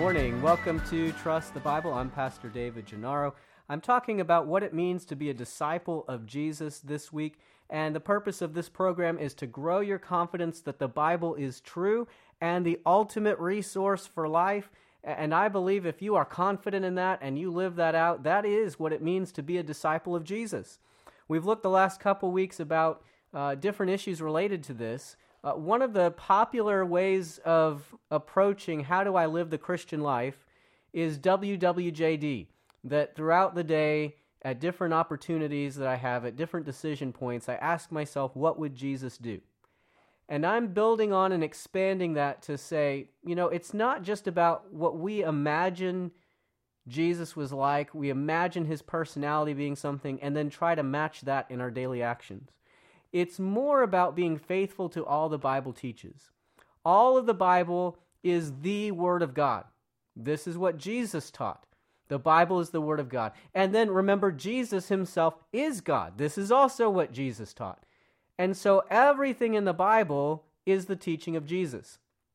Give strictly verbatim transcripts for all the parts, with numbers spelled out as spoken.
morning. Welcome to Trust the Bible. I'm Pastor David Gennaro. I'm talking about what it means to be a disciple of Jesus this week, and the purpose of this program is to grow your confidence that the Bible is true and the ultimate resource for life. And I believe if you are confident in that and you live that out, that is what it means to be a disciple of Jesus. We've looked the last couple weeks about uh, different issues related to this. Uh, one of the popular ways of approaching how do I live the Christian life is W W J D, that throughout the day, at different opportunities that I have, at different decision points, I ask myself, what would Jesus do? And I'm building on and expanding that to say, you know, it's not just about what we imagine Jesus was like, we imagine his personality being something, and then try to match that in our daily actions. It's more about being faithful to all the Bible teaches. All of the Bible is the Word of God. This is what Jesus taught. The Bible is the Word of God. And then remember, Jesus himself is God. This is also what Jesus taught. And so everything in the Bible is the teaching of Jesus.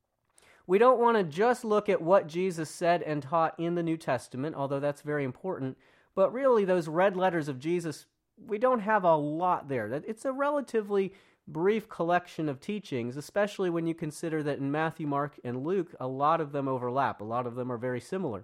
We don't want to just look at what Jesus said and taught in the New Testament, although that's very important, but really those red letters of Jesus, we don't have a lot there. It's a relatively brief collection of teachings, especially when you consider that in Matthew, Mark, and Luke, a lot of them overlap. A lot of them are very similar.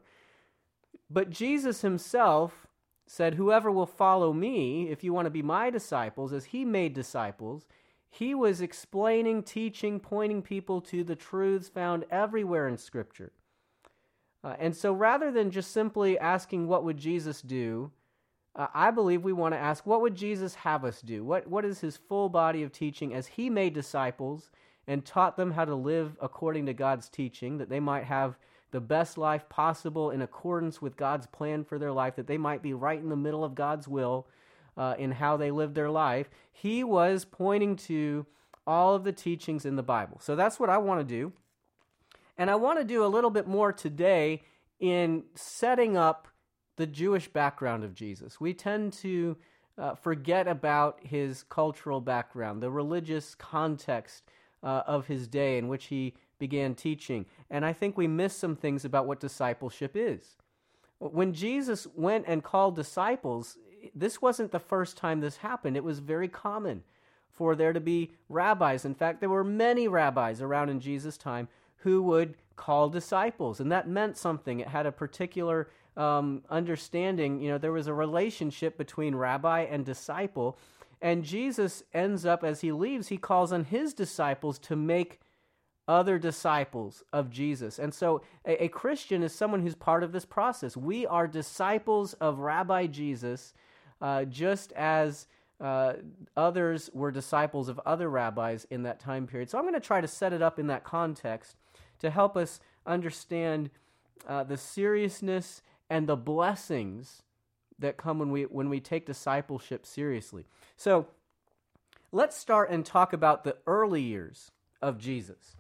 But Jesus himself said, whoever will follow me, if you want to be my disciples, as he made disciples, he was explaining, teaching, pointing people to the truths found everywhere in Scripture. Uh, and so rather than just simply asking what would Jesus do, Uh, I believe we want to ask, what would Jesus have us do? What What is his full body of teaching as he made disciples and taught them how to live according to God's teaching, that they might have the best life possible in accordance with God's plan for their life, that they might be right in the middle of God's will uh, in how they live their life. He was pointing to all of the teachings in the Bible. So that's what I want to do. And I want to do a little bit more today in setting up the Jewish background of Jesus. We tend to uh, forget about his cultural background, the religious context uh, of his day in which he began teaching. And I think we miss some things about what discipleship is. When Jesus went and called disciples, this wasn't the first time this happened. It was very common for there to be rabbis. In fact, there were many rabbis around in Jesus' time who would call disciples, and that meant something. It had a particular um, understanding. You know, there was a relationship between rabbi and disciple, and Jesus ends up, as he leaves, he calls on his disciples to make other disciples of Jesus. And so a, a Christian is someone who's part of this process. We are disciples of Rabbi Jesus, uh, just as uh, others were disciples of other rabbis in that time period. So I'm going to try to set it up in that context to help us understand uh, the seriousness and the blessings that come when we when we take discipleship seriously. So let's start and talk about the early years of Jesus.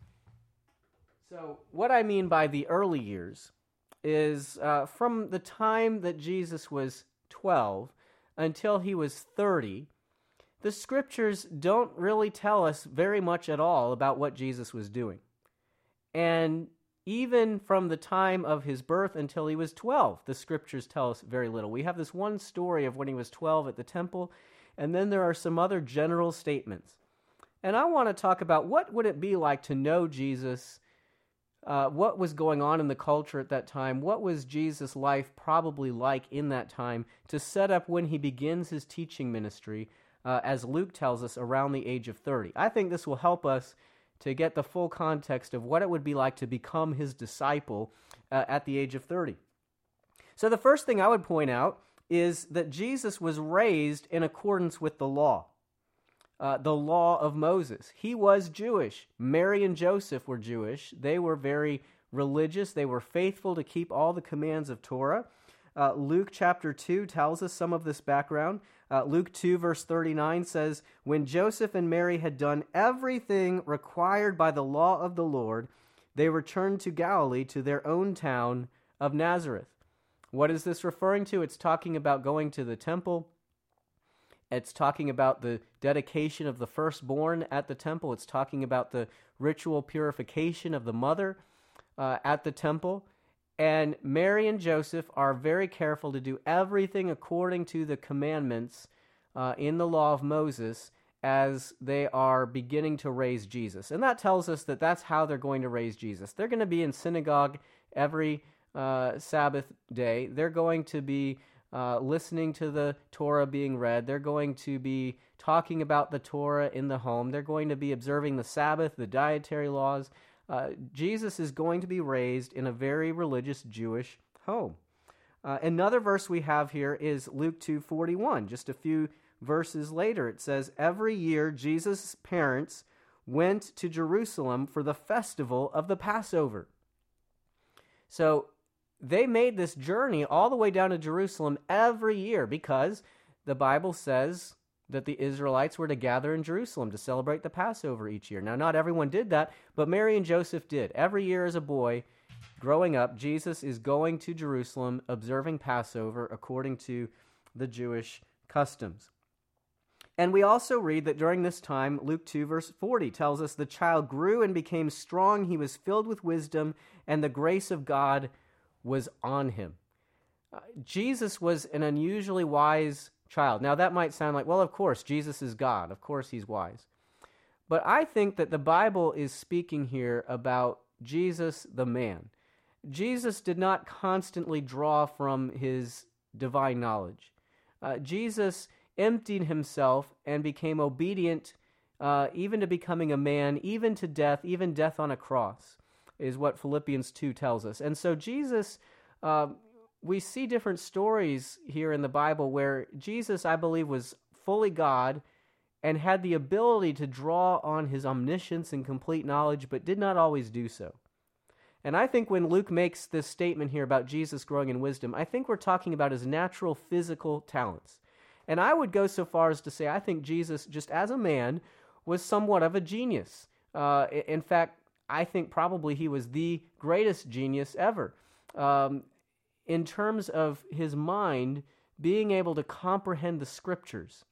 So what I mean by the early years is uh, from the time that Jesus was twelve until he was thirty, the scriptures don't really tell us very much at all about what Jesus was doing. And even from the time of his birth until he was twelve, the scriptures tell us very little. We have this one story of when he was twelve at the temple, and then there are some other general statements. And I want to talk about what would it be like to know Jesus, uh, what was going on in the culture at that time, what was Jesus' life probably like in that time to set up when he begins his teaching ministry, uh, as Luke tells us, around the age of thirty. I think this will help us to get the full context of what it would be like to become his disciple uh, at the age of thirty. So the first thing I would point out is that Jesus was raised in accordance with the law, uh, the law of Moses. He was Jewish. Mary and Joseph were Jewish. They were very religious. They were faithful to keep all the commands of Torah. Uh, Luke chapter two tells us some of this background. Uh, Luke two verse thirty-nine says, when Joseph and Mary had done everything required by the law of the Lord, they returned to Galilee, to their own town of Nazareth. What is this referring to? It's talking about going to the temple. It's talking about the dedication of the firstborn at the temple. It's talking about the ritual purification of the mother uh, at the temple. And Mary and Joseph are very careful to do everything according to the commandments uh, in the law of Moses as they are beginning to raise Jesus. And that tells us that that's how they're going to raise Jesus. They're going to be in synagogue every uh, Sabbath day. They're going to be uh, listening to the Torah being read. They're going to be talking about the Torah in the home. They're going to be observing the Sabbath, the dietary laws. Uh, Jesus is going to be raised in a very religious Jewish home. Uh, another verse we have here is Luke two forty-one. Just a few verses later, it says, "Every year Jesus' parents went to Jerusalem for the festival of the Passover." So they made this journey all the way down to Jerusalem every year because the Bible says that the Israelites were to gather in Jerusalem to celebrate the Passover each year. Now, not everyone did that, but Mary and Joseph did. Every year as a boy, growing up, Jesus is going to Jerusalem, observing Passover according to the Jewish customs. And we also read that during this time, Luke two verse forty tells us the child grew and became strong. He was filled with wisdom, and the grace of God was on him. Uh, Jesus was an unusually wise child. Now, that might sound like, well, of course, Jesus is God. Of course, he's wise. But I think that the Bible is speaking here about Jesus the man. Jesus did not constantly draw from his divine knowledge. Uh, Jesus emptied himself and became obedient uh, even to becoming a man, even to death, even death on a cross, is what Philippians two tells us. And so Jesus, uh, we see different stories here in the Bible where Jesus, I believe, was fully God and had the ability to draw on his omniscience and complete knowledge, but did not always do so. And I think when Luke makes this statement here about Jesus growing in wisdom, I think we're talking about his natural physical talents. And I would go so far as to say I think Jesus, just as a man, was somewhat of a genius. Uh, in fact, I think probably he was the greatest genius ever. Um, in terms of his mind being able to comprehend the scriptures.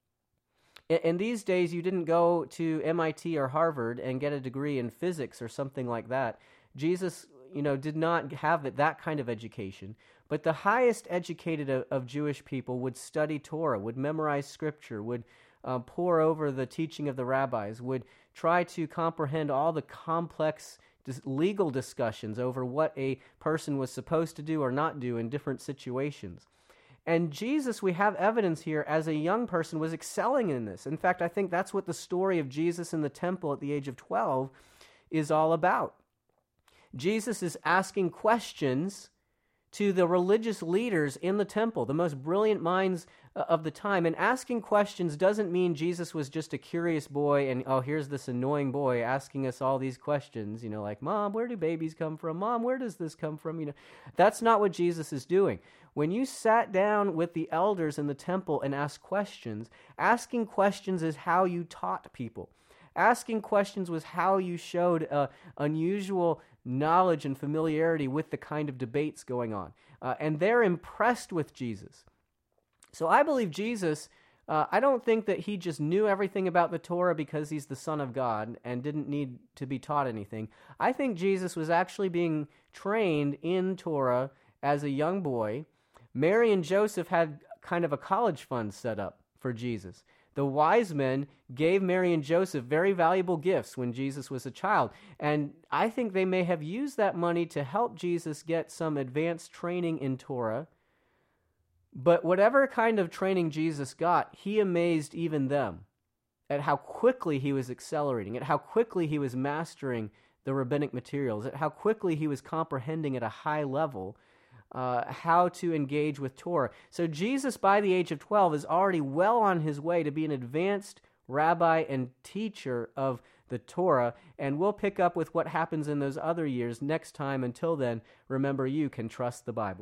In, in these days, you didn't go to M I T or Harvard and get a degree in physics or something like that. Jesus, you know, did not have that kind of education. But the highest educated of, of Jewish people would study Torah, would memorize scripture, would uh, pore over the teaching of the rabbis, would try to comprehend all the complex dis- legal discussions over what a person was supposed to do or not do in different situations. And Jesus, we have evidence here, as a young person, was excelling in this. In fact, I think that's what the story of Jesus in the temple at the age of twelve is all about. Jesus is asking questions to the religious leaders in the temple, the most brilliant minds of the time. And asking questions doesn't mean Jesus was just a curious boy and, oh, here's this annoying boy asking us all these questions, you know, like, Mom, where do babies come from? Mom, where does this come from? You know, that's not what Jesus is doing. When you sat down with the elders in the temple and asked questions, asking questions is how you taught people. Asking questions was how you showed uh, unusual knowledge and familiarity with the kind of debates going on. Uh, and they're impressed with Jesus. So I believe Jesus, uh, I don't think that he just knew everything about the Torah because he's the Son of God and didn't need to be taught anything. I think Jesus was actually being trained in Torah as a young boy. Mary and Joseph had kind of a college fund set up for Jesus. The wise men gave Mary and Joseph very valuable gifts when Jesus was a child. And I think they may have used that money to help Jesus get some advanced training in Torah. But whatever kind of training Jesus got, he amazed even them at how quickly he was accelerating, at how quickly he was mastering the rabbinic materials, at how quickly he was comprehending at a high level Uh, how to engage with Torah. So Jesus, by the age of twelve, is already well on his way to be an advanced rabbi and teacher of the Torah, and we'll pick up with what happens in those other years next time. Until then, remember, you can trust the Bible.